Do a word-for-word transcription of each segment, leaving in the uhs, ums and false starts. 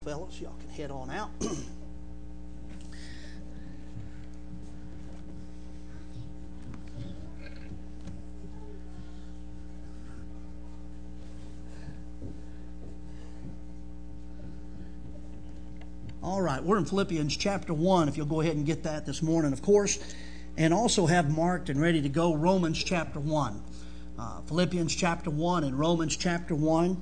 fellas. Y'all can head on out. All right, we're in Philippians chapter one, if you'll go ahead and get that this morning, of course, and also have marked and ready to go Romans chapter one. Uh, Philippians chapter one and Romans chapter one.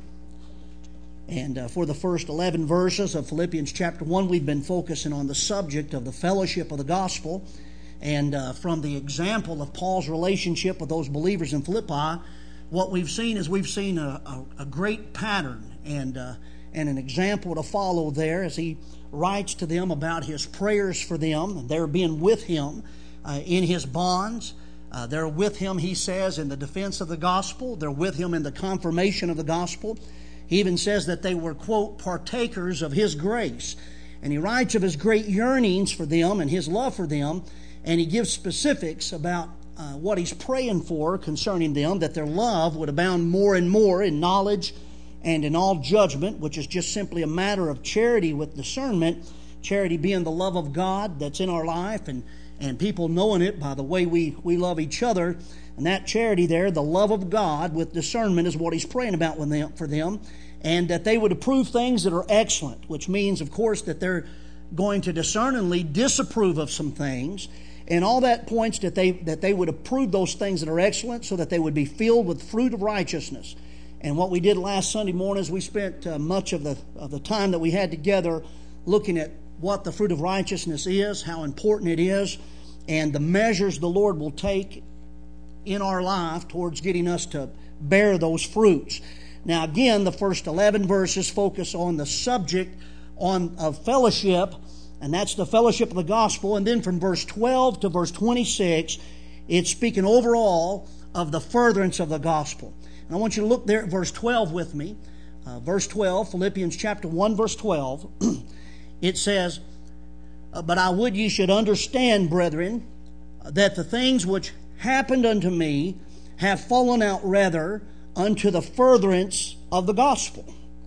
And uh, for the first eleven verses of Philippians chapter one, we've been focusing on the subject of the fellowship of the gospel. And uh, from the example of Paul's relationship with those believers in Philippi, what we've seen is we've seen a, a, a great pattern and uh, and an example to follow there as he writes to them about his prayers for them, and they're being with him uh, in his bonds. Uh, they're with him, he says, in the defense of the gospel. They're with him in the confirmation of the gospel. He even says that they were, quote, partakers of his grace. And he writes of his great yearnings for them and his love for them, and he gives specifics about uh, what he's praying for concerning them, that their love would abound more and more in knowledge and in all judgment, which is just simply a matter of charity with discernment, charity being the love of God that's in our life, and, and people knowing it by the way we, we love each other. And that charity there, the love of God with discernment, is what he's praying about with them, for them, and that they would approve things that are excellent, which means, of course, that they're going to discerningly disapprove of some things. And all that points that they that they would approve those things that are excellent, so that they would be filled with fruit of righteousness. And what we did last Sunday morning is we spent uh, much of the of the time that we had together looking at what the fruit of righteousness is, how important it is, and the measures the Lord will take in our life towards getting us to bear those fruits. Now again, the first eleven verses focus on the subject on of fellowship, and that's the fellowship of the gospel. And then from verse twelve to verse twenty-six, it's speaking overall of the furtherance of the gospel. And I want you to look there at verse twelve with me. Uh, verse twelve, Philippians chapter one, verse twelve. It says, "But I would ye should understand, brethren, that the things which happened unto me have fallen out rather unto the furtherance of the gospel."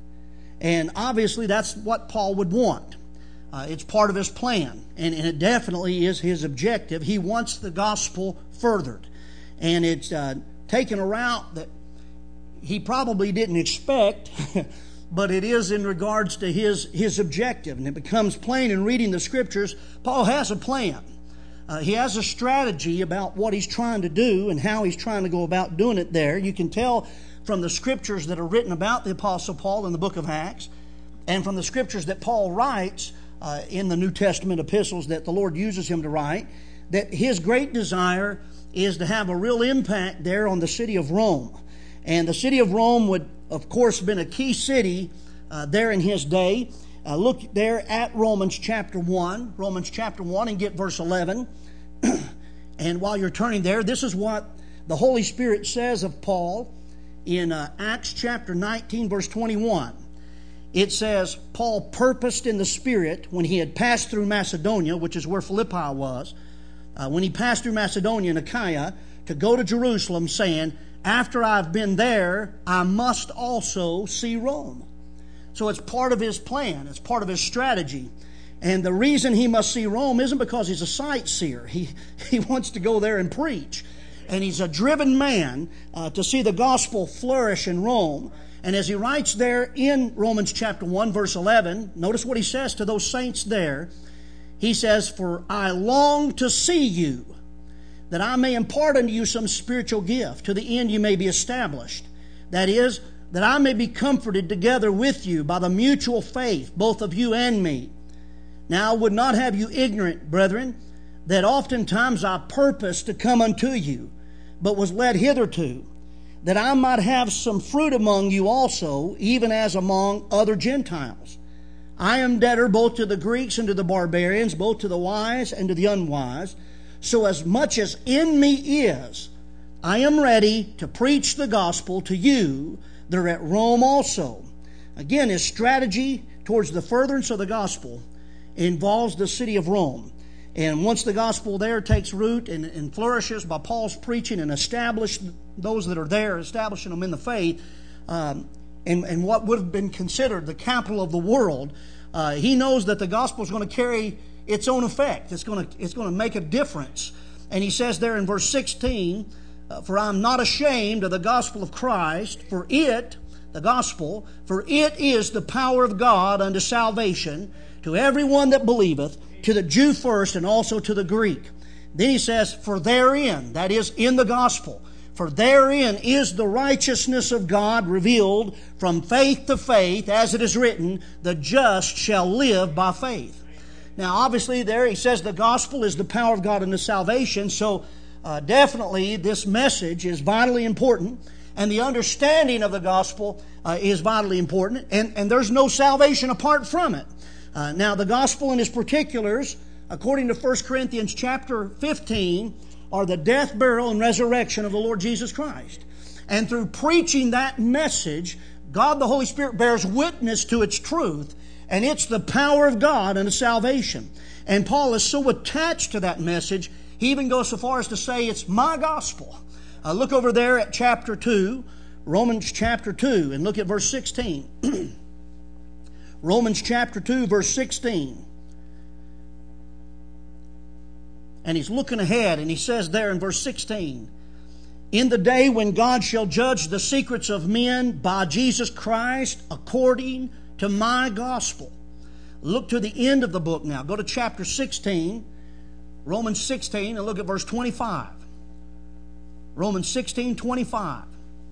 And obviously that's what Paul would want. Uh, it's part of his plan, and, and it definitely is his objective. He wants the gospel furthered. And it's uh, taken a route that he probably didn't expect, but it is in regards to his, his objective. And it becomes plain in reading the Scriptures, Paul has a plan. Uh, he has a strategy about what he's trying to do and how he's trying to go about doing it there. You can tell from the Scriptures that are written about the Apostle Paul in the book of Acts, and from the Scriptures that Paul writes uh, in the New Testament epistles that the Lord uses him to write, that his great desire is to have a real impact there on the city of Rome. And the city of Rome would, of course, have been a key city uh, there in his day. Uh, look there at Romans chapter one, Romans chapter one, and get verse eleven. And while you're turning there, this is what the Holy Spirit says of Paul in uh, Acts chapter nineteen, verse twenty-one. It says, "Paul purposed in the Spirit when he had passed through Macedonia," which is where Philippi was, uh, when he passed through Macedonia and Achaia, to go to Jerusalem, saying, "After I've been there, I must also see Rome." So it's part of his plan. It's part of his strategy. And the reason he must see Rome isn't because he's a sightseer. He, he wants to go there and preach. And he's a driven man uh, to see the gospel flourish in Rome. And as he writes there in Romans chapter one, verse eleven, notice what he says to those saints there. He says, "For I long to see you, that I may impart unto you some spiritual gift, to the end you may be established. That is, that I may be comforted together with you by the mutual faith, both of you and me. Now I would not have you ignorant, brethren, that oftentimes I purposed to come unto you, but was led hitherto, that I might have some fruit among you also, even as among other Gentiles. I am debtor both to the Greeks and to the barbarians, both to the wise and to the unwise. So as much as in me is, I am ready to preach the gospel to you that are at Rome also." Again, his strategy towards the furtherance of the gospel involves the city of Rome. And once the gospel there takes root and, and flourishes by Paul's preaching and establish those that are there, establishing them in the faith, um, and, and what would have been considered the capital of the world, Uh, he knows that the gospel is going to carry its own effect. It's going to, it's going to make a difference. And he says there in verse sixteen, uh, for I am not ashamed of the gospel of Christ, for it, the gospel, for it is the power of God unto salvation to everyone that believeth, to the Jew first and also to the Greek. Then he says, for therein, that is in the gospel, for therein is the righteousness of God revealed from faith to faith, as it is written, the just shall live by faith. Now, obviously, there he says the gospel is the power of God unto salvation, so uh, definitely this message is vitally important, and the understanding of the gospel uh, is vitally important, and, and there's no salvation apart from it. Uh, now, the gospel and its particulars, according to First Corinthians chapter fifteen, are the death, burial, and resurrection of the Lord Jesus Christ. And through preaching that message, God the Holy Spirit bears witness to its truth, and it's the power of God unto salvation. And Paul is so attached to that message, he even goes so far as to say it's my gospel. Uh, look over there at chapter two, Romans chapter two, and look at verse sixteen. Romans chapter two, verse sixteen. And he's looking ahead, and he says there in verse sixteen, in the day when God shall judge the secrets of men by Jesus Christ according to my gospel. Look to the end of the book now. Go to chapter sixteen, Romans sixteen, and look at verse twenty-five. Romans sixteen, twenty-five.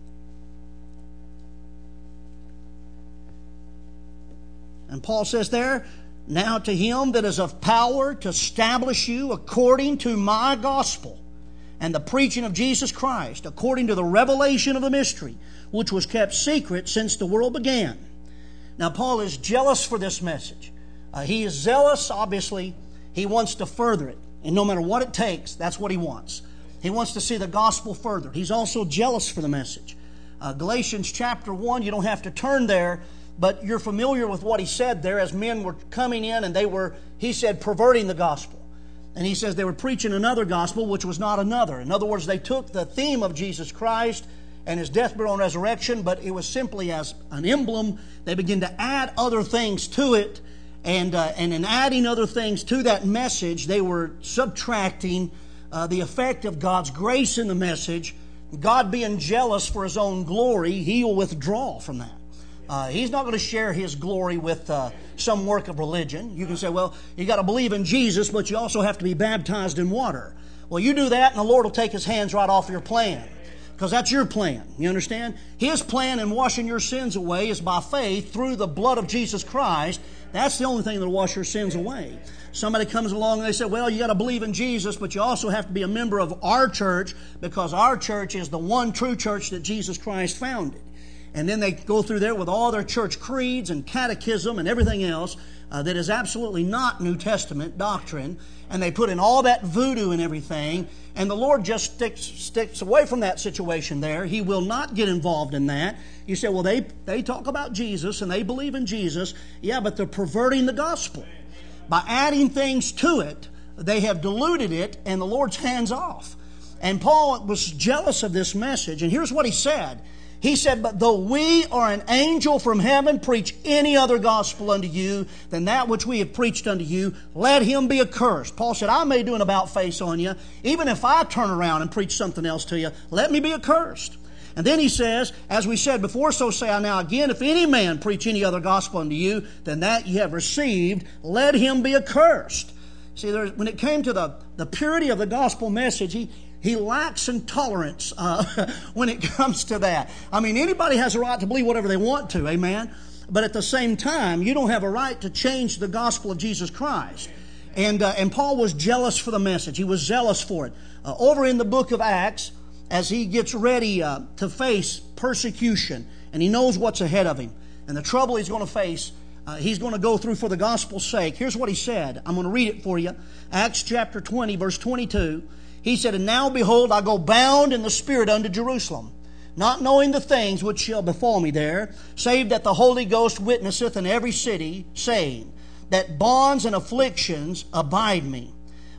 And Paul says there, now to him that is of power to establish you according to my gospel and the preaching of Jesus Christ, according to the revelation of the mystery, which was kept secret since the world began. Now, Paul is jealous for this message. Uh, he is zealous, obviously. He wants to further it. And no matter what it takes, that's what he wants. He wants to see the gospel furthered. He's also jealous for the message. Uh, Galatians chapter one, you don't have to turn there, but you're familiar with what he said there as men were coming in and they were, he said, perverting the gospel. And he says they were preaching another gospel which was not another. In other words, they took the theme of Jesus Christ and His death, burial, and resurrection, but it was simply as an emblem. They began to add other things to it, and, uh, and in adding other things to that message, they were subtracting uh, the effect of God's grace in the message. God being jealous for His own glory, He will withdraw from that. Uh, he's not going to share His glory with uh, some work of religion. You can say, well, you got to believe in Jesus, but you also have to be baptized in water. Well, you do that and the Lord will take His hands right off your plan, because that's your plan. You understand? His plan in washing your sins away is by faith through the blood of Jesus Christ. That's the only thing that will wash your sins away. Somebody comes along and they say, well, you got to believe in Jesus, but you also have to be a member of our church, because our church is the one true church that Jesus Christ founded. And then they go through there with all their church creeds and catechism and everything else uh, that is absolutely not New Testament doctrine. And they put in all that voodoo and everything. And the Lord just sticks sticks away from that situation there. He will not get involved in that. You say, well, they, they talk about Jesus and they believe in Jesus. Yeah, but they're perverting the gospel. By adding things to it, they have diluted it, and the Lord's hands off. And Paul was jealous of this message. And here's what he said. He said, but though we or an angel from heaven preach any other gospel unto you than that which we have preached unto you, let him be accursed. Paul said, I may do an about face on you. Even if I turn around and preach something else to you, let me be accursed. And then he says, as we said before, so say I now again, if any man preach any other gospel unto you than that ye have received, let him be accursed. See, there, when it came to the, the purity of the gospel message, he He lacks in tolerance uh, when it comes to that. I mean, anybody has a right to believe whatever they want to, amen? But at the same time, you don't have a right to change the gospel of Jesus Christ. And uh, and Paul was jealous for the message. He was zealous for it. Uh, over in the book of Acts, as he gets ready uh, to face persecution, and he knows what's ahead of him, and the trouble he's going to face, uh, he's going to go through for the gospel's sake. Here's what he said. I'm going to read it for you. Acts chapter twenty, verse twenty-two. He said, and now behold, I go bound in the Spirit unto Jerusalem, not knowing the things which shall befall me there, save that the Holy Ghost witnesseth in every city, saying, that bonds and afflictions abide me.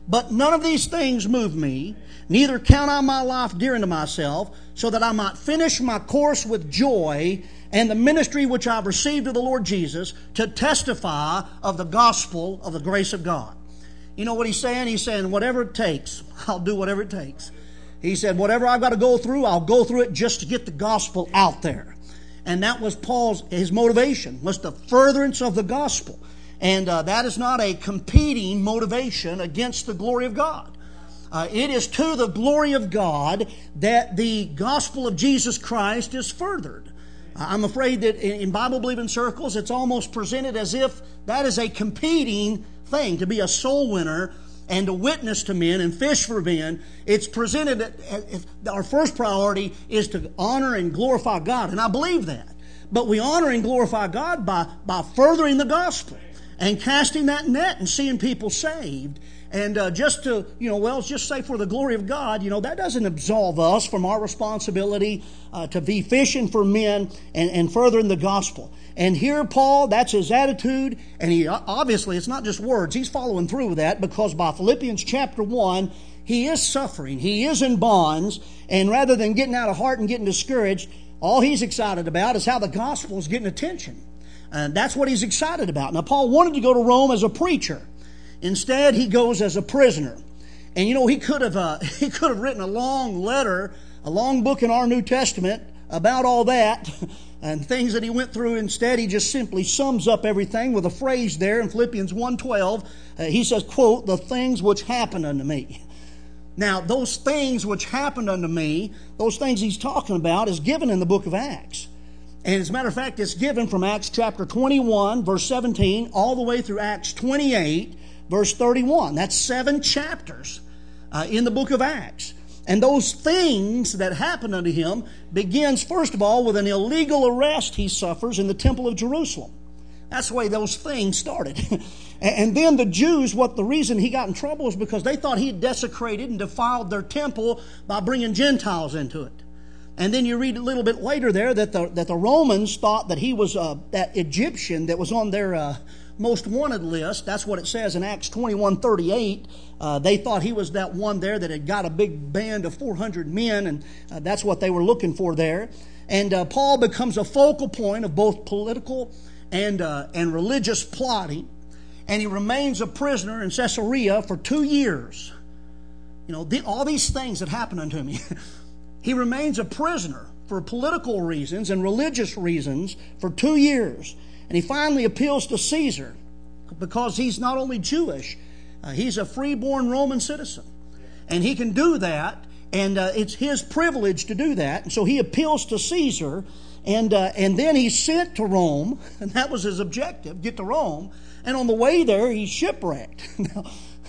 But none of these things move me, neither count I my life dear unto myself, so that I might finish my course with joy and the ministry which I've received of the Lord Jesus, to testify of the gospel of the grace of God. You know what he's saying? He's saying, whatever it takes, I'll do whatever it takes. He said, whatever I've got to go through, I'll go through it just to get the gospel out there. And that was Paul's, his motivation, was the furtherance of the gospel. And uh, that is not a competing motivation against the glory of God. Uh, it is to the glory of God that the gospel of Jesus Christ is furthered. I'm afraid that in Bible-believing circles, it's almost presented as if that is a competing thing, to be a soul winner and to witness to men and fish for men. It's presented as our first priority is to honor and glorify God, and I believe that. But we honor and glorify God by, by furthering the gospel and casting that net and seeing people saved. And uh, just to, you know, well, just say for the glory of God, you know, that doesn't absolve us from our responsibility uh, to be fishing for men and, and furthering the gospel. And here, Paul, that's his attitude. And he obviously, it's not just words. He's following through with that, because by Philippians chapter one, he is suffering. He is in bonds. And rather than getting out of heart and getting discouraged, all he's excited about is how the gospel is getting attention. And that's what he's excited about. Now, Paul wanted to go to Rome as a preacher. Instead, he goes as a prisoner. And you know, he could have uh, he could have written a long letter, a long book in our New Testament about all that and things that he went through. Instead, he just simply sums up everything with a phrase there in Philippians one twelve. Uh, he says, quote, "the things which happened unto me." Now, those things which happened unto me, those things he's talking about, is given in the book of Acts. And as a matter of fact, it's given from Acts chapter twenty-one, verse seventeen, all the way through Acts twenty-eight, verse thirty-one. That's seven chapters uh, in the book of Acts. And those things that happened unto him begins, first of all, with an illegal arrest he suffers in the temple of Jerusalem. That's the way those things started. And then the Jews, what the reason he got in trouble is because they thought he had desecrated and defiled their temple by bringing Gentiles into it. And then you read a little bit later there that the that the Romans thought that he was uh, that Egyptian that was on their uh, most wanted list. That's what it says in Acts twenty-one thirty-eight. Uh, they thought he was that one there that had got a big band of four hundred men, and uh, that's what they were looking for there. And uh, Paul becomes a focal point of both political and uh, and religious plotting, and he remains a prisoner in Caesarea for two years. You know, the, all these things that happened unto me. He remains a prisoner for political reasons and religious reasons for two years. And he finally appeals to Caesar because he's not only Jewish, uh, he's a freeborn Roman citizen. And he can do that, and uh, it's his privilege to do that. And so he appeals to Caesar, and uh, and then he's sent to Rome, and that was his objective, get to Rome. And on the way there, he's shipwrecked. Now,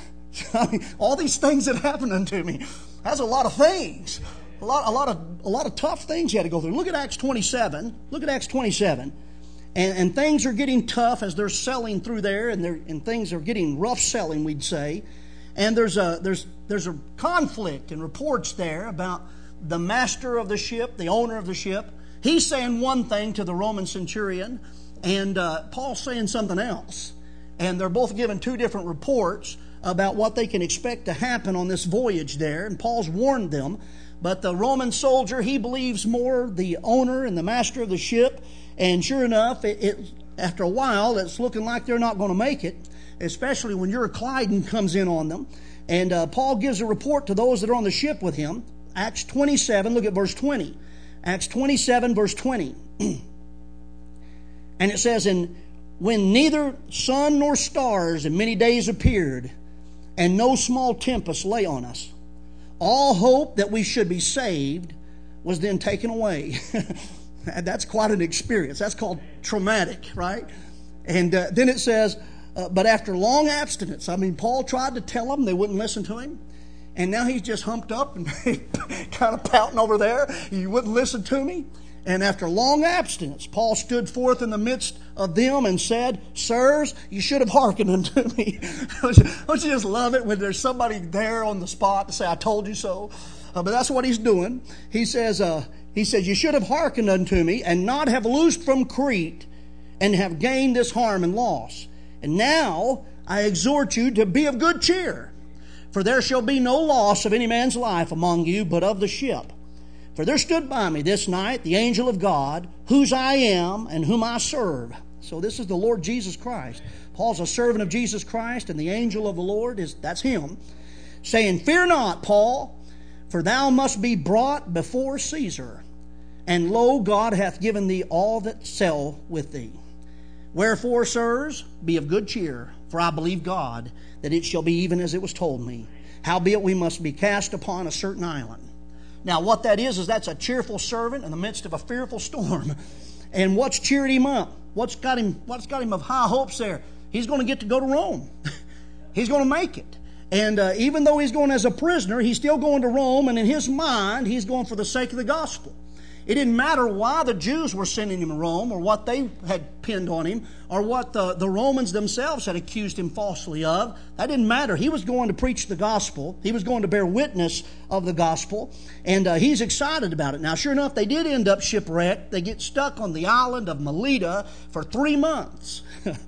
I mean, all these things that happened unto me, that's a lot of things. A lot, a lot of, a lot of tough things you had to go through. Look at Acts twenty-seven. Look at Acts twenty-seven, and and things are getting tough as they're selling through there, and they're and things are getting rough selling, we'd say. And there's a there's there's a conflict and reports there about the master of the ship, the owner of the ship. He's saying one thing to the Roman centurion, and uh, Paul's saying something else, and they're both giving two different reports about what they can expect to happen on this voyage there. And Paul's warned them. But the Roman soldier, he believes more the owner and the master of the ship. And sure enough, it, it, after a while, it's looking like they're not going to make it, especially when Euroclydon comes in on them. And uh, Paul gives a report to those that are on the ship with him. Acts twenty-seven, look at verse twenty. Acts twenty-seven, verse twenty. And it says, "And when neither sun nor stars in many days appeared, and no small tempest lay on us, all hope that we should be saved was then taken away." That's quite an experience. That's called traumatic, right? And uh, then it says, uh, but after long abstinence, I mean, Paul tried to tell them, they wouldn't listen to him. And now he's just humped up and kind of pouting over there. You wouldn't listen to me. And after long abstinence, Paul stood forth in the midst of them and said, "Sirs, you should have hearkened unto me." Don't you just love it when there's somebody there on the spot to say, "I told you so"? Uh, but that's what he's doing. He says, uh, he says, "You should have hearkened unto me, and not have loosed from Crete, and have gained this harm and loss. And now I exhort you to be of good cheer. For there shall be no loss of any man's life among you, but of the ship. For there stood by me this night the angel of God, whose I am and whom I serve. So this is the Lord Jesus Christ. Paul's a servant of Jesus Christ, and the angel of the Lord, is that's him, saying, Fear not, Paul, for thou must be brought before Caesar. And lo, God hath given thee all that sell with thee. Wherefore, sirs, be of good cheer, for I believe God, that it shall be even as it was told me. Howbeit we must be cast upon a certain island. Now what that is, is that's a cheerful servant in the midst of a fearful storm. And what's cheered him up? What's got him, what's got him of high hopes there? He's going to get to go to Rome. He's going to make it. And uh, even though he's going as a prisoner, he's still going to Rome, and in his mind, he's going for the sake of the gospel. It didn't matter why the Jews were sending him to Rome, or what they had pinned on him, or what the, the Romans themselves had accused him falsely of. That didn't matter. He was going to preach the gospel. He was going to bear witness of the gospel, and uh, he's excited about it. Now, sure enough, they did end up shipwrecked. They get stuck on the island of Melita for three months.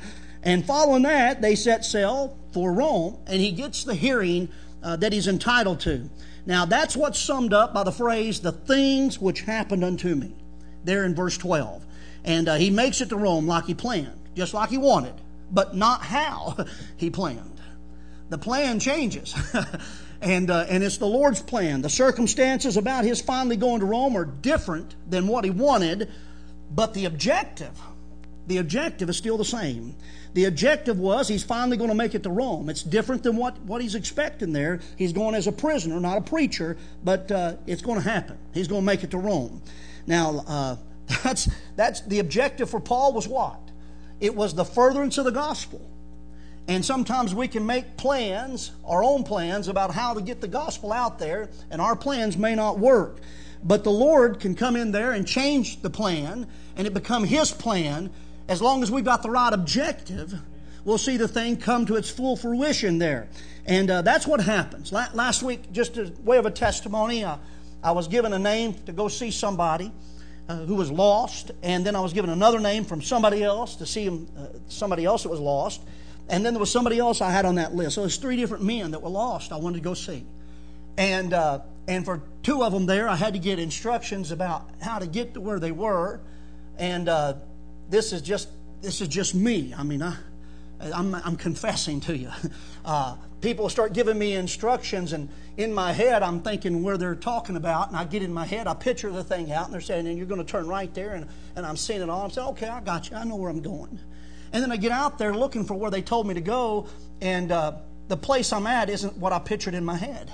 And following that, they set sail for Rome, and he gets the hearing uh, that he's entitled to. Now, that's what's summed up by the phrase, the things which happened unto me, there in verse twelve. And uh, he makes it to Rome like he planned, just like he wanted, but not how he planned. The plan changes, and, uh, and it's the Lord's plan. The circumstances about his finally going to Rome are different than what he wanted, but the objective, the objective is still the same. The objective was he's finally going to make it to Rome. It's different than what, what he's expecting there. He's going as a prisoner, not a preacher, but uh, it's going to happen. He's going to make it to Rome. Now, uh, that's, that's the objective for Paul was what? It was the furtherance of the gospel. And sometimes we can make plans, our own plans, about how to get the gospel out there, and our plans may not work. But the Lord can come in there and change the plan, and it become His plan. As long as we've got the right objective, we'll see the thing come to its full fruition there. And uh, that's what happens. La- last week, just a way of a testimony, uh, I was given a name to go see somebody uh, who was lost. And then I was given another name from somebody else to see him, uh, somebody else that was lost. And then there was somebody else I had on that list. So there's three different men that were lost I wanted to go see. And, uh, and for two of them there, I had to get instructions about how to get to where they were. And uh, this is just this is just me. I mean, I, I'm, I'm confessing to you. Uh, people start giving me instructions, and in my head, I'm thinking where they're talking about, and I get in my head, I picture the thing out, and they're saying, and you're going to turn right there, and, and I'm seeing it all. I'm saying, okay, I got you. I know where I'm going. And then I get out there looking for where they told me to go, and uh, the place I'm at isn't what I pictured in my head.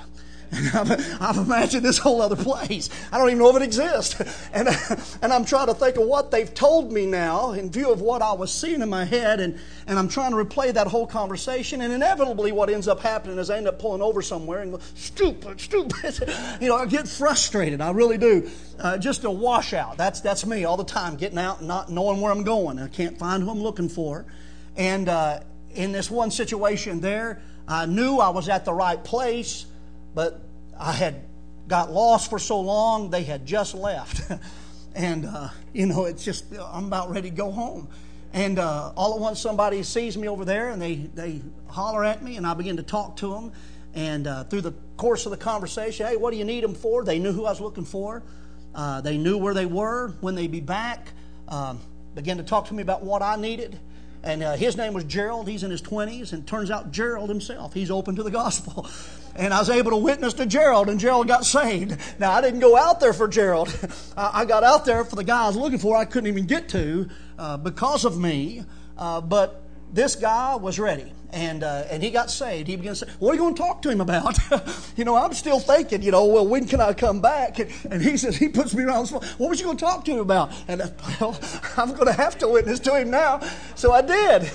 I've, I've imagined this whole other place. I don't even know if it exists. And, and I'm trying to think of what they've told me now in view of what I was seeing in my head. And, and I'm trying to replay that whole conversation. And inevitably what ends up happening is I end up pulling over somewhere and go, stupid, stupid. You know, I get frustrated. I really do. Uh, just a washout. That's, that's me all the time, getting out and not knowing where I'm going. I can't find who I'm looking for. And uh, in this one situation there, I knew I was at the right place. But I had got lost for so long, they had just left. and, uh, you know, it's just, I'm about ready to go home. And uh, all at once somebody sees me over there, and they, they holler at me, and I begin to talk to them. And uh, through the course of the conversation, hey, what do you need them for? They knew who I was looking for. Uh, they knew where they were, when they'd be back. Um, began to talk to me about what I needed. And uh, his name was Gerald. He's in his twenties. And it turns out Gerald himself, he's open to the gospel. And I was able to witness to Gerald, and Gerald got saved. Now, I didn't go out there for Gerald. I got out there for the guy I was looking for I couldn't even get to uh, because of me. Uh, but this guy was ready. And uh, and he got saved. He began to say, what are you going to talk to him about? you know, I'm still thinking, you know, well, when can I come back? And, and he says, he puts me around the spot. What was you going to talk to him about? And, uh, well, I'm going to have to witness to him now. So I did.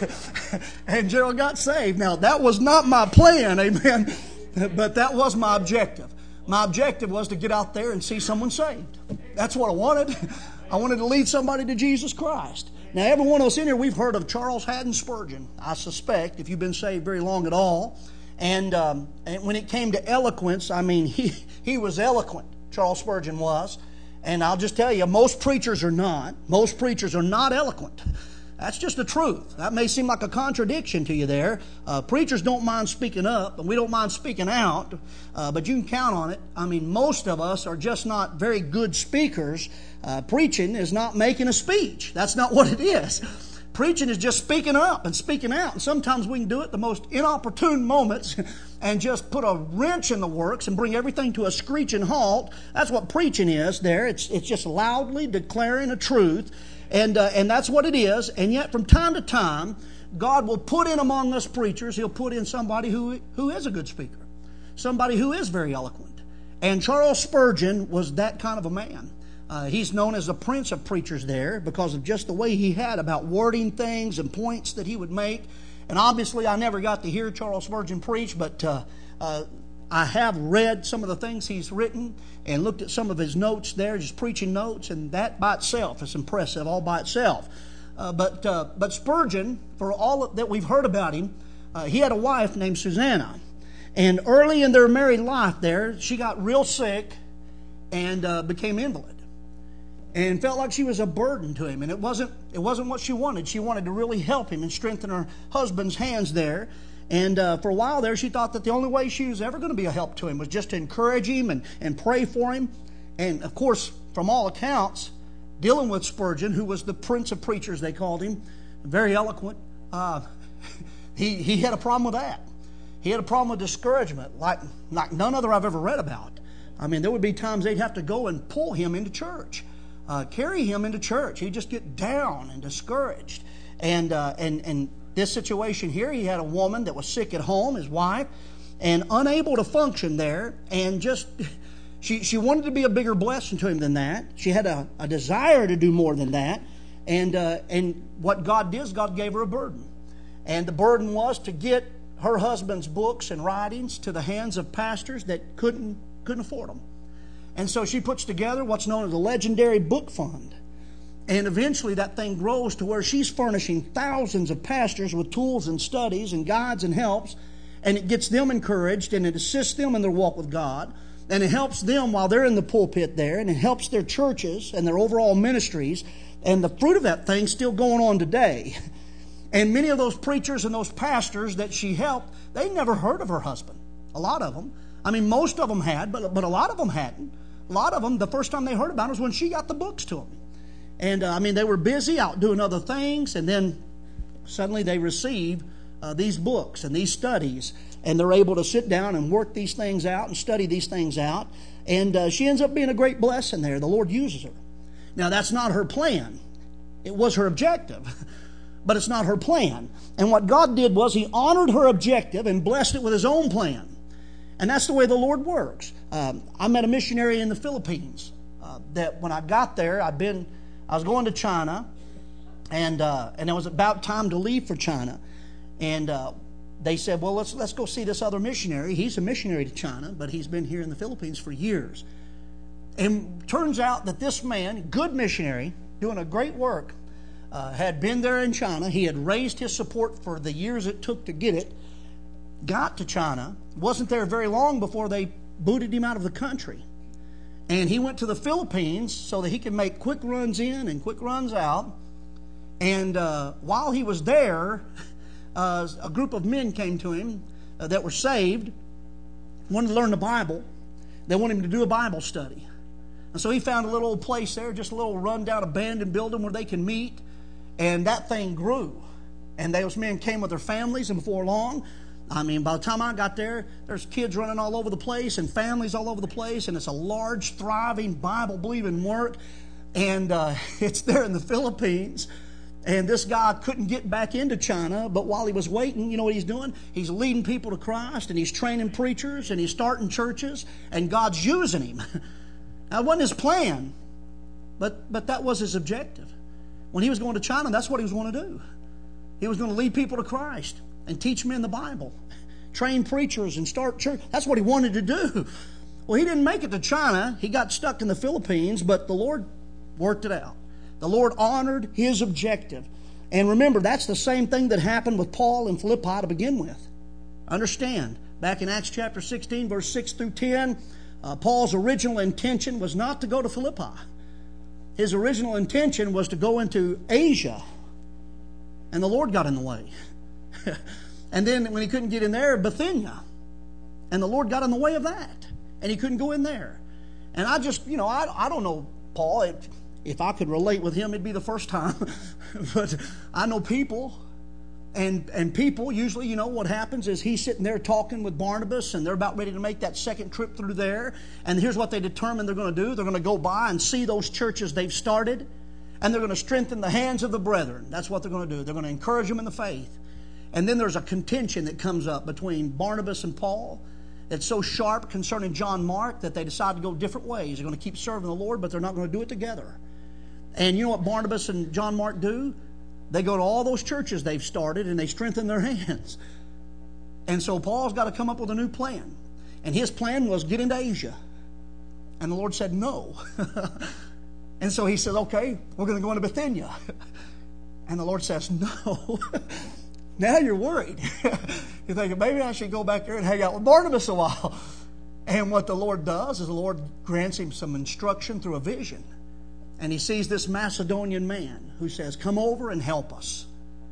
and Gerald got saved. Now, that was not my plan, amen. But that was my objective. My objective was to get out there and see someone saved. That's what I wanted. I wanted to lead somebody to Jesus Christ. Now, every one of us in here, we've heard of Charles Haddon Spurgeon, I suspect, if you've been saved very long at all. And, um, and when it came to eloquence, I mean, he, he was eloquent, Charles Spurgeon was. And I'll just tell you, most preachers are not. Most preachers are not eloquent. That's just the truth. That may seem like a contradiction to you there. Uh, preachers don't mind speaking up, and we don't mind speaking out, uh, but you can count on it. I mean, most of us are just not very good speakers. Uh, preaching is not making a speech. That's not what it is. Preaching is just speaking up and speaking out. And sometimes we can do it at the most inopportune moments and just put a wrench in the works and bring everything to a screeching halt. That's what preaching is there. It's, it's just loudly declaring a truth. And, uh, and that's what it is. And yet from time to time, God will put in among us preachers, He'll put in somebody who, who is a good speaker. Somebody who is very eloquent. And Charles Spurgeon was that kind of a man. Uh, he's known as the prince of preachers there because of just the way he had about wording things and points that he would make. And obviously I never got to hear Charles Spurgeon preach, but uh, uh, I have read some of the things he's written and looked at some of his notes there, just preaching notes, and that by itself is impressive, all by itself. Uh, but, uh, but Spurgeon, for all that we've heard about him, uh, he had a wife named Susanna. And early in their married life there, she got real sick and uh, became invalid. And felt like she was a burden to him. And it wasn't it wasn't what she wanted. She wanted to really help him and strengthen her husband's hands there. And uh, for a while there, she thought that the only way she was ever going to be a help to him was just to encourage him and, and pray for him. And of course, from all accounts, dealing with Spurgeon, who was the prince of preachers, they called him, very eloquent, uh, he, he had a problem with that. He had a problem with discouragement, like, like none other I've ever read about. I mean, there would be times they'd have to go and pull him into church. Uh, carry him into church. He'd just get down and discouraged. And, uh, and, and this situation here, he had a woman that was sick at home, his wife, and unable to function there. And just, she, she wanted to be a bigger blessing to him than that. She had a, a desire to do more than that. And, uh, and what God did is God gave her a burden. And the burden was to get her husband's books and writings to the hands of pastors that couldn't, couldn't afford them. And so she puts together what's known as the Legendary Book Fund. And eventually that thing grows to where she's furnishing thousands of pastors with tools and studies and guides and helps. And it gets them encouraged and it assists them in their walk with God. And it helps them while they're in the pulpit there. And it helps their churches and their overall ministries. And the fruit of that thing's still going on today. And many of those preachers and those pastors that she helped, they never heard of her husband. A lot of them. I mean, most of them had, but, but a lot of them hadn't. A lot of them, the first time they heard about it was when she got the books to them. And, uh, I mean, they were busy out doing other things, and then suddenly they receive uh, these books and these studies, and they're able to sit down and work these things out and study these things out. And uh, she ends up being a great blessing there. The Lord uses her. Now, that's not her plan. It was her objective, but it's not her plan. And what God did was He honored her objective and blessed it with His own plan. And that's the way the Lord works. Um, I met a missionary in the Philippines uh, that when I got there, I'd been, I was going to China, and uh, and it was about time to leave for China. And uh, they said, well, let's let's go see this other missionary. He's a missionary to China, but he's been here in the Philippines for years. And turns out that this man, good missionary, doing a great work, uh, had been there in China. He had raised his support for the years it took to get it. Got to China, wasn't there very long before they booted him out of the country. And he went to the Philippines so that he could make quick runs in and quick runs out. And uh, while he was there, uh, a group of men came to him uh, that were saved, wanted to learn the Bible. They wanted him to do a Bible study. And so he found a little old place there, just a little run-down abandoned building where they can meet. And that thing grew. And those men came with their families, and before long, I mean, by the time I got there, there's kids running all over the place and families all over the place, and it's a large, thriving, Bible-believing work, and uh, it's there in the Philippines. And this guy couldn't get back into China, but while he was waiting, you know what he's doing? He's leading people to Christ, and he's training preachers, and he's starting churches, and God's using him. Now, it wasn't his plan, but, but that was his objective. When he was going to China, that's what he was going to do. He was going to lead people to Christ and teach men the Bible, train preachers and start church. That's what he wanted to do. Well, he didn't make it to China. He got stuck in the Philippines, but the Lord worked it out. The Lord honored his objective. And remember, that's the same thing that happened with Paul in Philippi to begin with. Understand, back in Acts chapter sixteen, verse six through ten, uh, Paul's original intention was not to go to Philippi. His original intention was to go into Asia and the Lord got in the way. And then when he couldn't get in there, Bithynia, and the Lord got in the way of that, and he couldn't go in there. And I just, you know, I, I don't know Paul. It, if I could relate with him, it'd be the first time. But I know people, and and people, usually, you know, what happens is he's sitting there talking with Barnabas, and they're about ready to make that second trip through there. And here's what they determine they're going to do. They're going to go by and see those churches they've started, and they're going to strengthen the hands of the brethren. That's what they're going to do. They're going to encourage them in the faith. And then there's a contention that comes up between Barnabas and Paul. It's so sharp concerning John Mark that they decide to go different ways. They're going to keep serving the Lord, but they're not going to do it together. And you know what Barnabas and John Mark do? They go to all those churches they've started and they strengthen their hands. And so Paul's got to come up with a new plan. And his plan was get into Asia. And the Lord said no. And so he said, okay, we're going to go into Bithynia. And the Lord says no. Now you're worried. You're thinking, maybe I should go back there and hang out with Barnabas a while. And what the Lord does is the Lord grants him some instruction through a vision. And he sees this Macedonian man who says, come over and help us.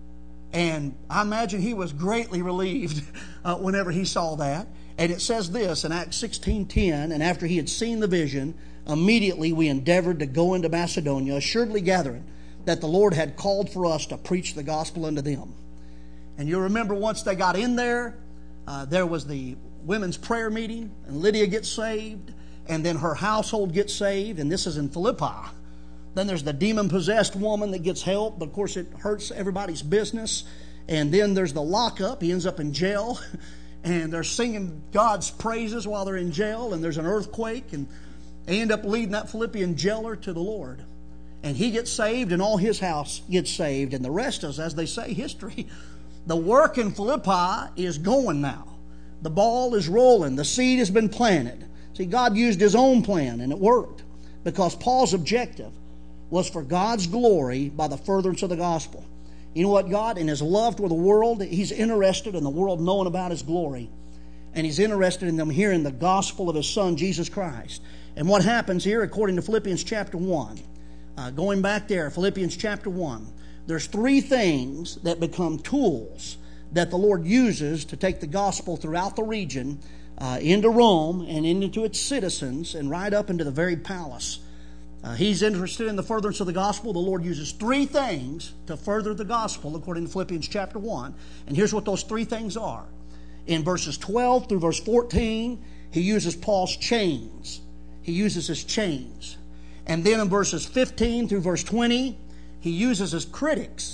And I imagine he was greatly relieved uh, whenever he saw that. And it says this in Acts sixteen ten, and after he had seen the vision, immediately we endeavored to go into Macedonia, assuredly gathering that the Lord had called for us to preach the gospel unto them. And you remember once they got in there, uh, there was the women's prayer meeting, and Lydia gets saved, and then her household gets saved, and this is in Philippi. Then there's the demon-possessed woman that gets help, but of course it hurts everybody's business. And then there's the lockup. He ends up in jail, and they're singing God's praises while they're in jail, and there's an earthquake, and they end up leading that Philippian jailer to the Lord. And he gets saved, and all his house gets saved, and the rest is, as they say, history. The work in Philippi is going now. The ball is rolling. The seed has been planted. See, God used His own plan, and it worked. Because Paul's objective was for God's glory by the furtherance of the gospel. You know what, God, in His love for the world, He's interested in the world knowing about His glory. And He's interested in them hearing the gospel of His Son, Jesus Christ. And what happens here, according to Philippians chapter one, uh, going back there, Philippians chapter one, there's three things that become tools that the Lord uses to take the gospel throughout the region uh, into Rome and into its citizens and right up into the very palace. Uh, he's interested in the furtherance of the gospel. The Lord uses three things to further the gospel according to Philippians chapter one. And here's what those three things are. In verses twelve through verse fourteen, He uses Paul's chains. He uses his chains. And then in verses fifteen through verse twenty, He uses his critics.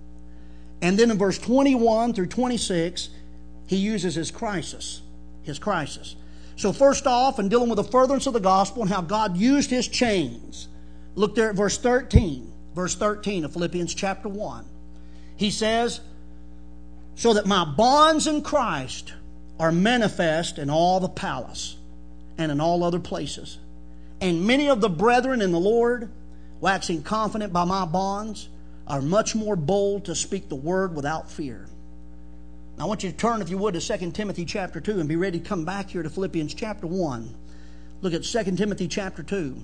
And then in verse twenty-one through twenty-six, He uses his crisis. His crisis. So first off, in dealing with the furtherance of the gospel and how God used His chains, look there at verse thirteen. Verse thirteen of Philippians chapter one. He says, so that my bonds in Christ are manifest in all the palace and in all other places. And many of the brethren in the Lord, waxing confident by my bonds, are much more bold to speak the word without fear. Now I want you to turn, if you would, to Second Timothy chapter two and be ready to come back here to Philippians chapter one. Look at Second Timothy chapter two.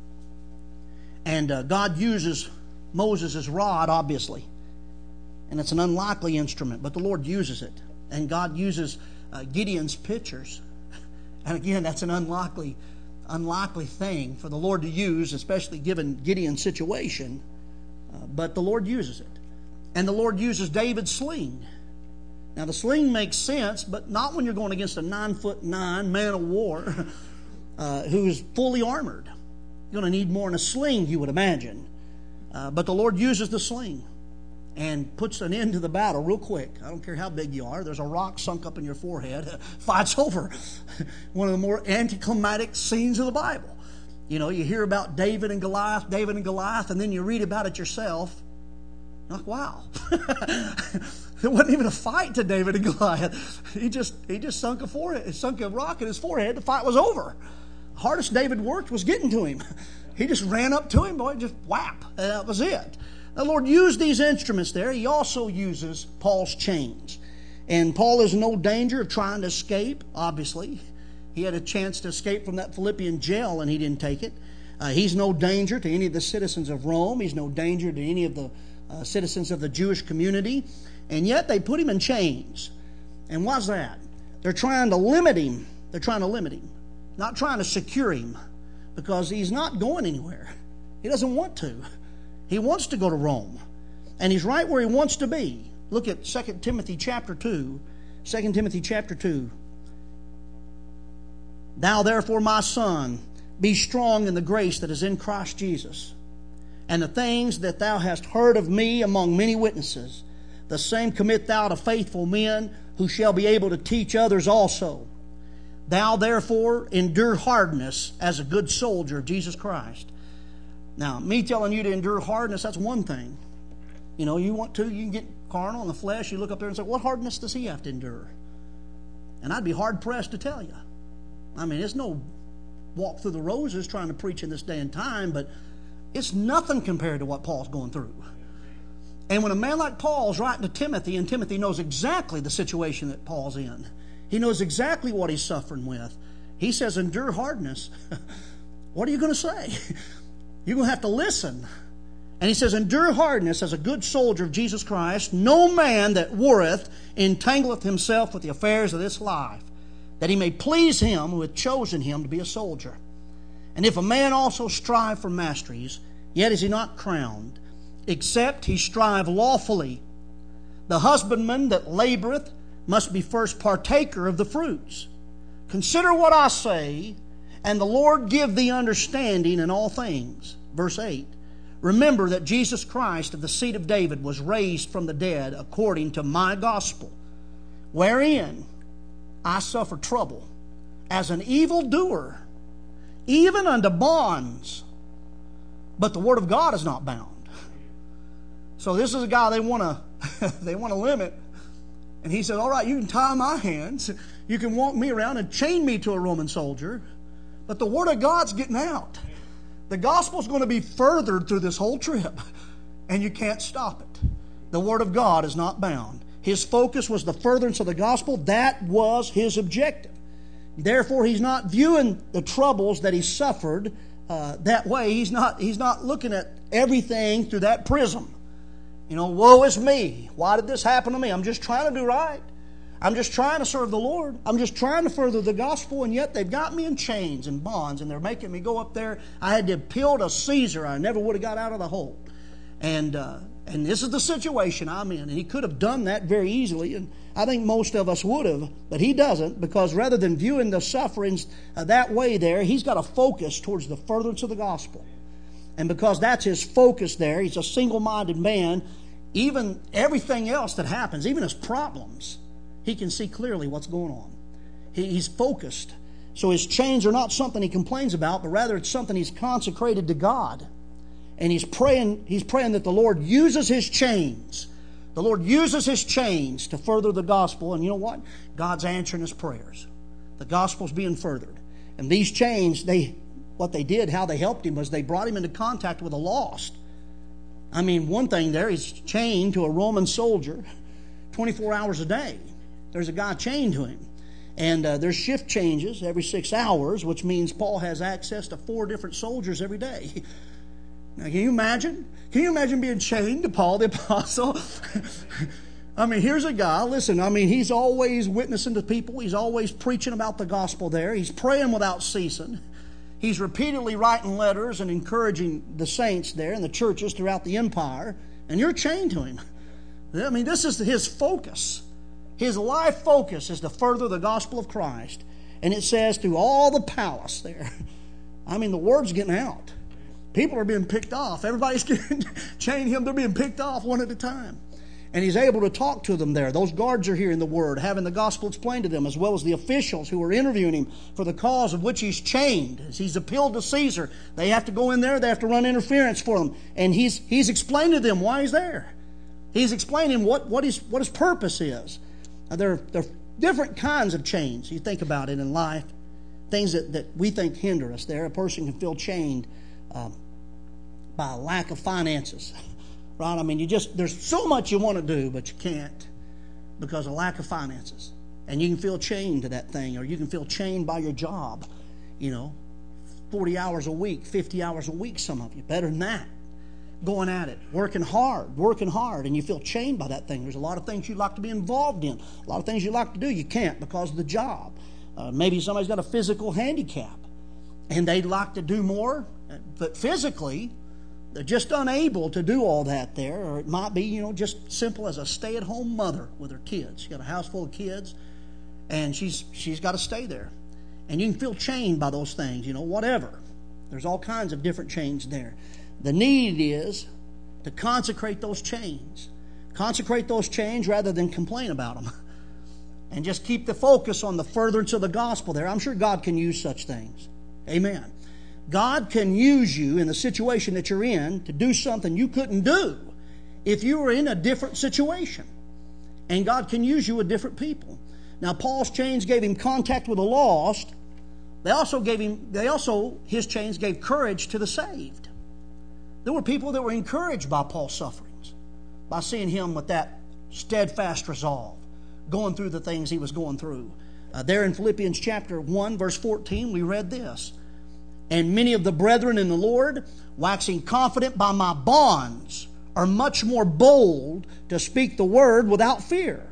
And uh, God uses Moses' rod, obviously. And it's an unlikely instrument, but the Lord uses it. And God uses uh, Gideon's pitchers. And again, that's an unlikely unlikely thing for the Lord to use, especially given Gideon's situation. Uh, but the Lord uses it. And the Lord uses David's sling. Now the sling makes sense, but not when you're going against a nine foot nine man of war uh, who is fully armored. You're going to need more than a sling, you would imagine. Uh, but the Lord uses the sling and puts an end to the battle real quick. I don't care how big you are. There's a rock sunk up in your forehead. Fight's over. One of the more anticlimactic scenes of the Bible. You know, you hear about David and Goliath, David and Goliath, and then you read about it yourself. You're like, wow. There wasn't even a fight to David and Goliath. He just he just sunk a forehead, he sunk a rock in his forehead. The fight was over. The hardest David worked was getting to him. He just ran up to him, boy, just whap. And that was it. The Lord used these instruments there. He also uses Paul's chains. And Paul is in no danger of trying to escape, obviously. He had a chance to escape from that Philippian jail and he didn't take it. Uh, he's no danger to any of the citizens of Rome. He's no danger to any of the uh, citizens of the Jewish community. And yet they put him in chains. And what's that? They're trying to limit him. They're trying to limit him. Not trying to secure him. Because he's not going anywhere. He doesn't want to. He wants to go to Rome. And he's right where he wants to be. Look at Second Timothy chapter two. Second Timothy chapter two. Thou therefore, my son, be strong in the grace that is in Christ Jesus. And the things that thou hast heard of me among many witnesses, the same commit thou to faithful men, who shall be able to teach others also. Thou therefore endure hardness as a good soldier of Jesus Christ. Now, me telling you to endure hardness, that's one thing. You know, you want to, you can get carnal in the flesh, you look up there and say, what hardness does he have to endure? And I'd be hard-pressed to tell you. I mean, it's no walk through the roses trying to preach in this day and time, but it's nothing compared to what Paul's going through. And when a man like Paul's writing to Timothy, and Timothy knows exactly the situation that Paul's in, he knows exactly what he's suffering with, he says, endure hardness. What are you going to say? You're going to have to listen. And he says, endure hardness as a good soldier of Jesus Christ. No man that warreth entangleth himself with the affairs of this life, that he may please him who hath chosen him to be a soldier. And if a man also strive for masteries, yet is he not crowned, except he strive lawfully. The husbandman that laboureth must be first partaker of the fruits. Consider what I say, and the Lord give thee understanding in all things. Verse eight. Remember that Jesus Christ of the seed of David was raised from the dead according to my gospel, wherein I suffer trouble as an evildoer, even unto bonds. But the word of God is not bound. So this is a guy they want to they want to limit. And he said, all right, you can tie my hands. You can walk me around and chain me to a Roman soldier. But the word of God's getting out. The gospel's going to be furthered through this whole trip. And you can't stop it. The word of God is not bound. His focus was the furtherance of the gospel. That was his objective. Therefore, he's not viewing the troubles that he suffered uh, that way. He's not, he's not looking at everything through that prism. You know, woe is me. Why did this happen to me? I'm just trying to do right. I'm just trying to serve the Lord. I'm just trying to further the gospel, and yet they've got me in chains and bonds, and they're making me go up there. I had to appeal to Caesar. I never would have got out of the hole. And uh, and this is the situation I'm in. And he could have done that very easily, and I think most of us would have, but he doesn't, because rather than viewing the sufferings uh, that way there, he's got a focus towards the furtherance of the gospel. And because that's his focus there, he's a single-minded man. Even everything else that happens, even his problems, he can see clearly what's going on. He, he's focused. So his chains are not something he complains about, but rather it's something he's consecrated to God. And he's praying, he's praying that the Lord uses his chains. The Lord uses his chains to further the gospel. And you know what? God's answering his prayers. The gospel's being furthered. And these chains, they what they did, how they helped him, was they brought him into contact with the lost. I mean, one thing there, he's chained to a Roman soldier twenty-four hours a day. There's a guy chained to him. And uh, there's shift changes every six hours, which means Paul has access to four different soldiers every day. Now, can you imagine? Can you imagine being chained to Paul the Apostle? I mean, here's a guy, listen, I mean, he's always witnessing to people. He's always preaching about the gospel there. He's praying without ceasing. He's repeatedly writing letters and encouraging the saints there and the churches throughout the empire. And you're chained to him. I mean, this is his focus. His life focus is to further the gospel of Christ. And it says through all the palace there. I mean, the word's getting out. People are being picked off. Everybody's getting chained him. They're being picked off one at a time. And he's able to talk to them there. Those guards are hearing the word, having the gospel explained to them, as well as the officials who are interviewing him for the cause of which he's chained. As he's appealed to Caesar, they have to go in there. They have to run interference for him. And he's he's explained to them why he's there. He's explaining what, what, his, what his purpose is. Now, there, there are different kinds of chains. You think about it in life. Things that, that we think hinder us there. A person can feel chained um, by a lack of finances. Right? I mean, you just there's so much you want to do, but you can't because of lack of finances. And you can feel chained to that thing, or you can feel chained by your job. You know, forty hours a week, fifty hours a week, some of you. Better than that. Going at it, working hard, working hard, and you feel chained by that thing. There's a lot of things you'd like to be involved in. A lot of things you like to do, you can't because of the job. Uh, maybe somebody's got a physical handicap, and they'd like to do more, but physically, they're just unable to do all that there. Or it might be, you know, just simple as a stay-at-home mother with her kids. She's got a house full of kids, and she's she's got to stay there. And you can feel chained by those things, you know, whatever. There's all kinds of different chains there. The need is to consecrate those chains. Consecrate those chains rather than complain about them. And just keep the focus on the furtherance of the gospel there. I'm sure God can use such things. Amen. God can use you in the situation that you're in to do something you couldn't do if you were in a different situation. And God can use you with different people. Now, Paul's chains gave him contact with the lost. They also gave him, they also, his chains gave courage to the saved. There were people that were encouraged by Paul's sufferings, by seeing him with that steadfast resolve, going through the things he was going through. Uh, there in Philippians chapter one, verse fourteen, we read this. And many of the brethren in the Lord, waxing confident by my bonds, are much more bold to speak the word without fear.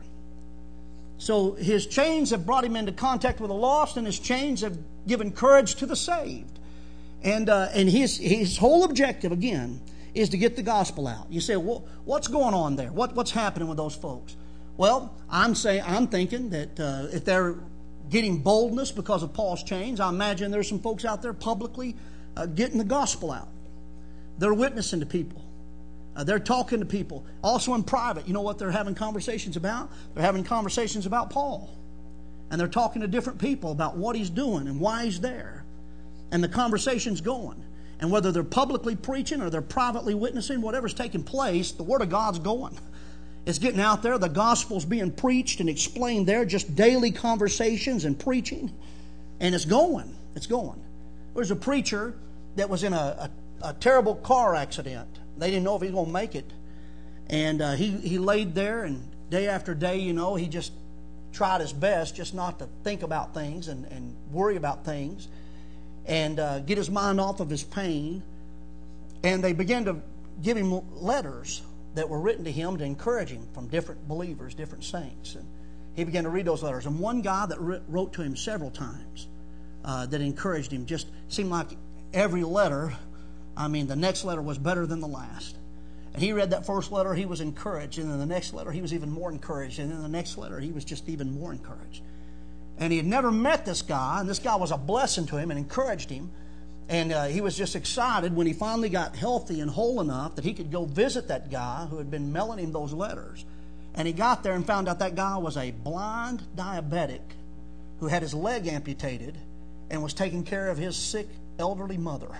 So his chains have brought him into contact with the lost, and his chains have given courage to the saved. And uh, and his his whole objective, again, is to get the gospel out. You say, well, what's going on there? What what's happening with those folks? Well, I'm saying I'm thinking that uh, if they're getting boldness because of Paul's chains, I imagine there's some folks out there publicly uh, getting the gospel out. They're witnessing to people. Uh, they're talking to people. Also in private, you know what they're having conversations about? They're having conversations about Paul. And they're talking to different people about what he's doing and why he's there. And the conversation's going. And whether they're publicly preaching or they're privately witnessing, whatever's taking place, the Word of God's going. It's getting out there. The gospel's being preached and explained there. Just daily conversations and preaching. And it's going. It's going. There's a preacher that was in a, a, a terrible car accident. They didn't know if he was going to make it. And uh, he, he laid there, and day after day, you know, he just tried his best just not to think about things and, and worry about things. And uh, get his mind off of his pain. And they began to give him letters that were written to him to encourage him from different believers, different saints. And he began to read those letters. And one guy that wrote to him several times uh, that encouraged him, just seemed like every letter, I mean, the next letter was better than the last. And he read that first letter, he was encouraged. And then the next letter, he was even more encouraged. And then the next letter, he was just even more encouraged. And he had never met this guy, and this guy was a blessing to him and encouraged him. And uh, he was just excited when he finally got healthy and whole enough that he could go visit that guy who had been mailing him those letters. And he got there and found out that guy was a blind diabetic who had his leg amputated and was taking care of his sick elderly mother.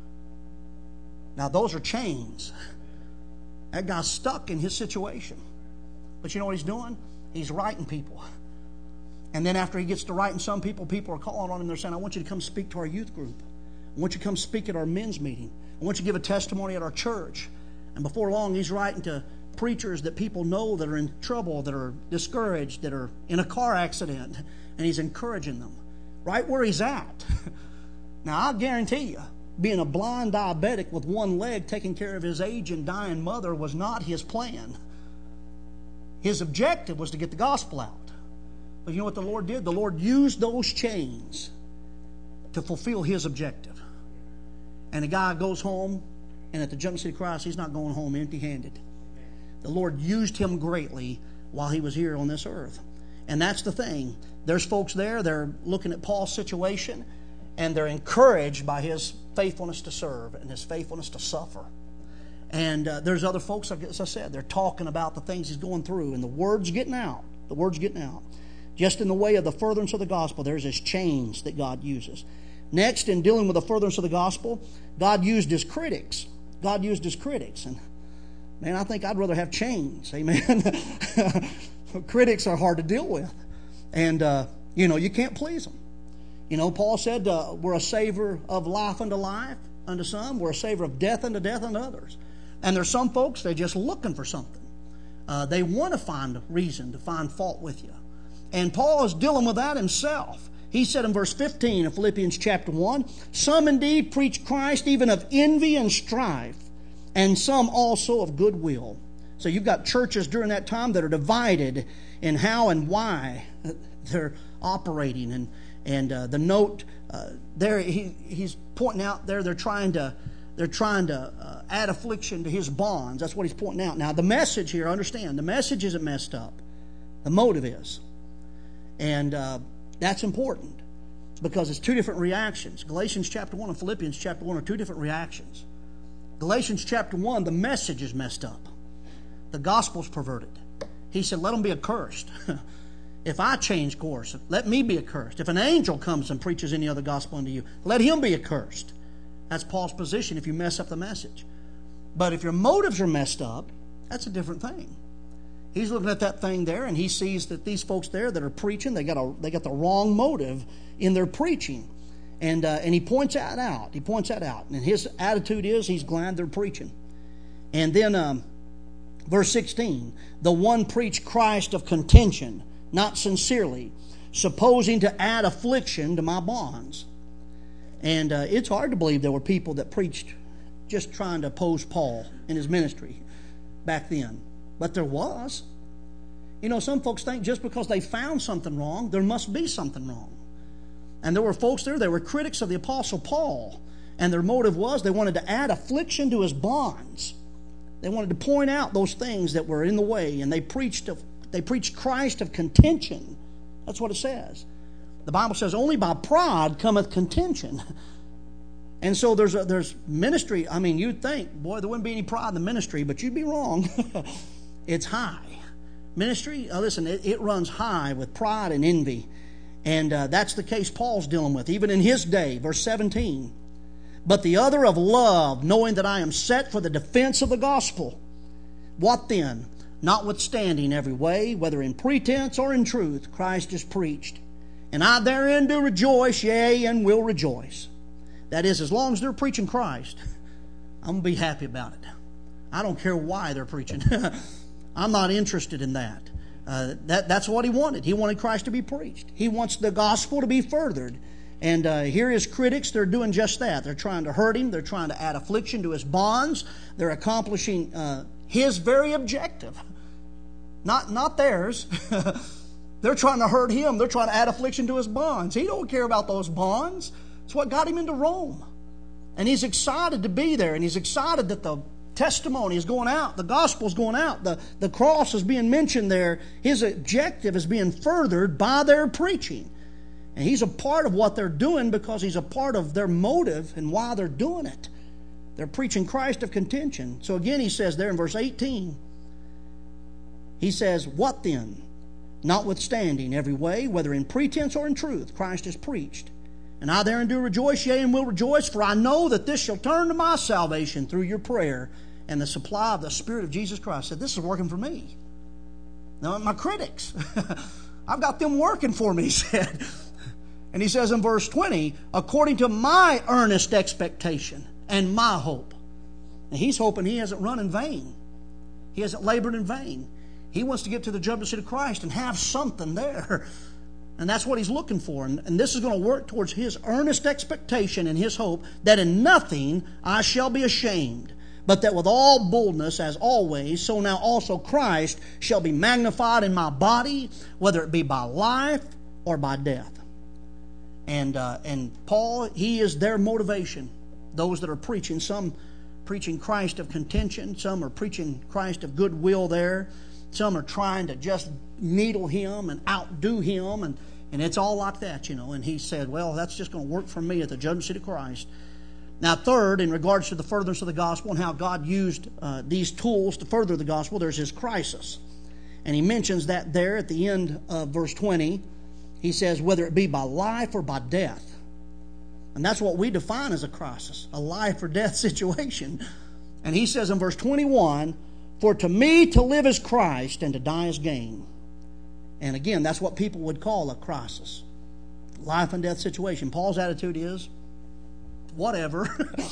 Now, those are chains. That guy's stuck in his situation. But you know what he's doing? He's writing people. And then after he gets to writing some people, people are calling on him. They're saying, I want you to come speak to our youth group. I want you to come speak at our men's meeting. I want you to give a testimony at our church. And before long, he's writing to preachers that people know that are in trouble, that are discouraged, that are in a car accident. And he's encouraging them right where he's at. Now, I guarantee you, being a blind diabetic with one leg taking care of his aging, dying mother was not his plan. His objective was to get the gospel out. But you know what the Lord did? The Lord used those chains to fulfill his objective. And the guy goes home, and at the Junction City Cross, he's not going home empty-handed. The Lord used him greatly while he was here on this earth. And that's the thing. There's folks there, they're looking at Paul's situation, and they're encouraged by his faithfulness to serve and his faithfulness to suffer. And uh, there's other folks, as I said, they're talking about the things he's going through, and the word's getting out. The word's getting out. Just in the way of the furtherance of the gospel, there's his chains that God uses. Next, in dealing with the furtherance of the gospel, God used his critics. God used his critics. And, man, I think I'd rather have chains. Amen. Critics are hard to deal with. And, uh, you know, you can't please them. You know, Paul said uh, we're a savor of life unto life unto some. We're a savor of death unto death unto others. And there's some folks, they're just looking for something. Uh, they want to find a reason to find fault with you. And Paul is dealing with that himself. he said in verse fifteen of Philippians chapter one, some indeed preach Christ even of envy and strife, and some also of goodwill. So you've got churches during that time that are divided in how and why they're operating. And and uh, the note uh, there, he, he's pointing out there, they're trying to they're trying to uh, add affliction to his bonds. That's what he's pointing out. Now the message here, understand, the message isn't messed up. The motive is. And uh, that's important because it's two different reactions. Galatians chapter one and Philippians chapter one are two different reactions. Galatians chapter one, the message is messed up. The gospel's perverted. He said, let them be accursed. If I change course, let me be accursed. If an angel comes and preaches any other gospel unto you, let him be accursed. That's Paul's position if you mess up the message. But if your motives are messed up, that's a different thing. He's looking at that thing there, and he sees that these folks there that are preaching, they got a, they got the wrong motive in their preaching. And uh, and he points that out. He points that out. And his attitude is he's glad they're preaching. And then um, verse sixteen, the one preached Christ of contention, not sincerely, supposing to add affliction to my bonds. And uh, it's hard to believe there were people that preached just trying to oppose Paul in his ministry back then. But there was. You know, some folks think just because they found something wrong, there must be something wrong. And there were folks there, they were critics of the Apostle Paul. And their motive was they wanted to add affliction to his bonds. They wanted to point out those things that were in the way. And they preached of, they preached Christ of contention. That's what it says. The Bible says, only by pride cometh contention. And so there's a, there's ministry. I mean, you'd think, boy, there wouldn't be any pride in the ministry, but you'd be wrong. It's high. Ministry, uh, listen, it, it runs high with pride and envy. And uh, that's the case Paul's dealing with, even in his day. Verse seventeen. But the other of love, knowing that I am set for the defense of the gospel. What then? Notwithstanding every way, whether in pretense or in truth, Christ is preached. And I therein do rejoice, yea, and will rejoice. That is, as long as they're preaching Christ, I'm going to be happy about it. I don't care why they're preaching. I'm not interested in that. Uh, that. That's what he wanted. He wanted Christ to be preached. He wants the gospel to be furthered. And uh, here his critics, they're doing just that. They're trying to hurt him. They're trying to add affliction to his bonds. They're accomplishing uh, his very objective. Not, not theirs. They're trying to hurt him. They're trying to add affliction to his bonds. He don't care about those bonds. It's what got him into Rome. And he's excited to be there. And he's excited that the testimony is going out. The gospel is going out. The, the cross is being mentioned there. His objective is being furthered by their preaching. And he's a part of what they're doing because he's a part of their motive and why they're doing it. They're preaching Christ of contention. So again he says there in verse eighteen, he says, what then? Notwithstanding every way, whether in pretense or in truth, Christ is preached. And I therein do rejoice, yea, and will rejoice, for I know that this shall turn to my salvation through your prayer and the supply of the Spirit of Jesus Christ. I said, this is working for me. Now, my critics, I've got them working for me, he said. And he says in verse twenty, according to my earnest expectation and my hope. And he's hoping he hasn't run in vain. He hasn't labored in vain. He wants to get to the judgment seat of Christ and have something there. And that's what he's looking for. And, and this is going to work towards his earnest expectation and his hope that in nothing I shall be ashamed, but that with all boldness, as always, so now also Christ shall be magnified in my body, whether it be by life or by death. And uh, and Paul, he is their motivation. Those that are preaching, some preaching Christ of contention, some are preaching Christ of goodwill there. Some are trying to just needle him and outdo him, and, and it's all like that, you know. And he said, well, that's just going to work for me at the judgment seat of Christ. Now, third, in regards to the furtherance of the gospel and how God used uh, these tools to further the gospel, there's his crisis. And he mentions that there at the end of verse twenty. He says, whether it be by life or by death. And that's what we define as a crisis, a life or death situation. And he says in verse twenty-one, for to me to live is Christ and to die is gain. And again, that's what people would call a crisis. Life and death situation. Paul's attitude is, whatever.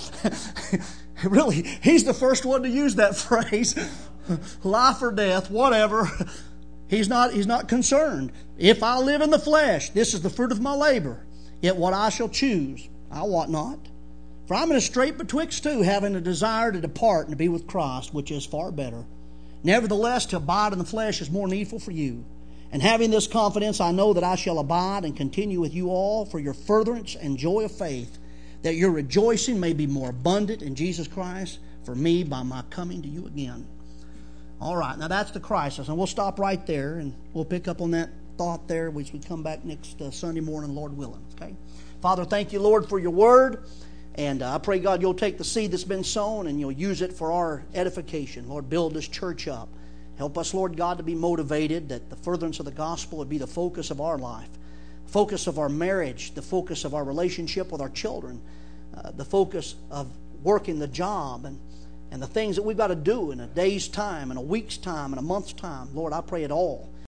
Really, he's the first one to use that phrase. Life or death, whatever. He's not, he's not concerned. If I live in the flesh, this is the fruit of my labor. Yet what I shall choose, I wot not. For I'm in a strait betwixt two, having a desire to depart and to be with Christ, which is far better. Nevertheless, to abide in the flesh is more needful for you. And having this confidence, I know that I shall abide and continue with you all for your furtherance and joy of faith, that your rejoicing may be more abundant in Jesus Christ for me by my coming to you again. All right, now that's the crisis, and we'll stop right there, and we'll pick up on that thought there as we come back next uh, Sunday morning, Lord willing. Okay, Father, thank you, Lord, for your word, and uh, I pray, God, you'll take the seed that's been sown and you'll use it for our edification. Lord, build this church up. Help us, Lord God, to be motivated, that the furtherance of the gospel would be the focus of our life, focus of our marriage, the focus of our relationship with our children, uh, the focus of working the job, and and the things that we've got to do in a day's time, in a week's time, in a month's time. Lord, I pray it all